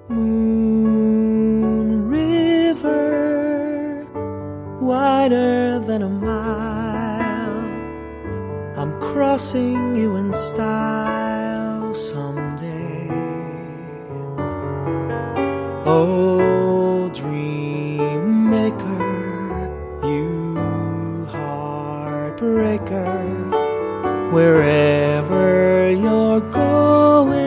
Moon River, wider than a mile, I'm crossing you in style someday. Oh, dream maker, you heartbreaker, wherever you're going,